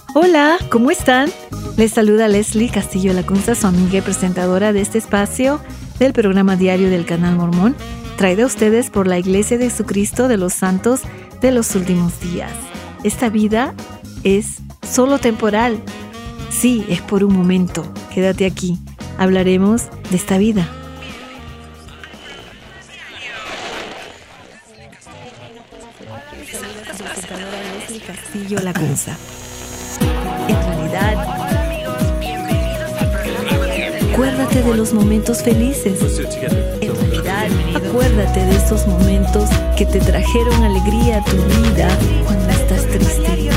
Hola, ¿cómo están? Les saluda Leslie Castillo Lacunza, su amiga y presentadora de este espacio del programa diario del Canal Mormón, traído a ustedes por la Iglesia de Jesucristo de los Santos de los Últimos Días. Esta vida es solo temporal. Sí, es por un momento. Quédate aquí. Hablaremos de esta vida. Leslie Castillo Lacunza. En realidad, acuérdate de los momentos felices. En realidad, acuérdate de esos momentos que te trajeron alegría a tu vida cuando estás triste.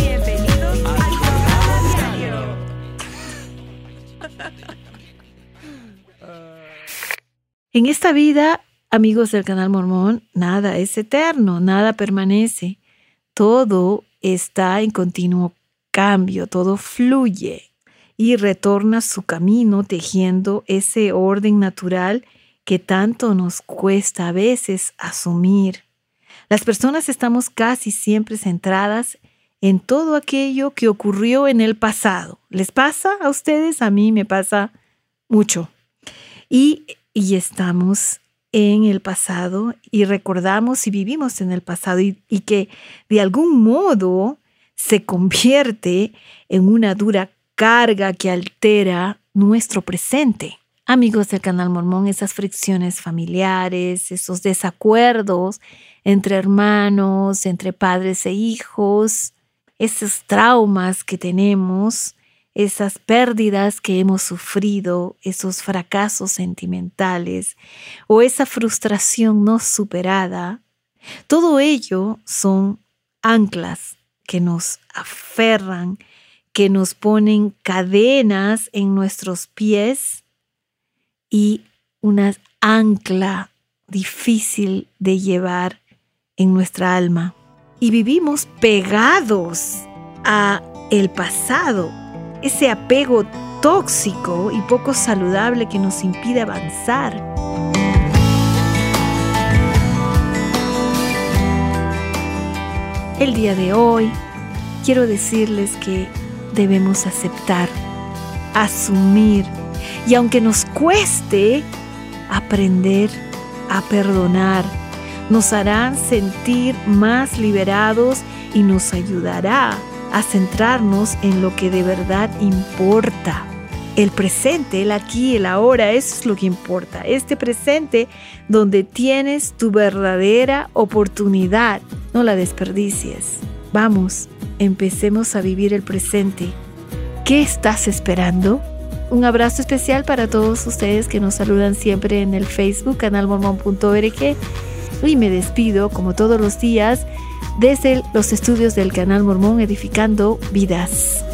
En esta vida, amigos del Canal Mormón, nada es eterno, nada permanece. Todo está en continuo cambio, todo fluye y retorna a su camino tejiendo ese orden natural que tanto nos cuesta a veces asumir. Las personas estamos casi siempre centradas en todo aquello que ocurrió en el pasado. ¿Les pasa a ustedes? A mí me pasa mucho. Y estamos en el pasado y recordamos y vivimos en el pasado y que de algún modo se convierte en una dura carga que altera nuestro presente. Amigos del Canal Mormón, esas fricciones familiares, esos desacuerdos entre hermanos, entre padres e hijos, esos traumas que tenemos, esas pérdidas que hemos sufrido, esos fracasos sentimentales o esa frustración no superada, todo ello son anclas que nos aferran, que nos ponen cadenas en nuestros pies y una ancla difícil de llevar en nuestra alma. Y vivimos pegados a el pasado, ese apego tóxico y poco saludable que nos impide avanzar. El día de hoy quiero decirles que debemos aceptar, asumir y aunque nos cueste, aprender a perdonar. Nos harán sentir más liberados y nos ayudará a centrarnos en lo que de verdad importa. El presente, el aquí, el ahora, eso es lo que importa. Este presente donde tienes tu verdadera oportunidad. No la desperdicies. Vamos, empecemos a vivir el presente. ¿Qué estás esperando? Un abrazo especial para todos ustedes que nos saludan siempre en el Facebook, canalmormon.org. Y me despido, como todos los días, desde los estudios del Canal Mormón, edificando vidas.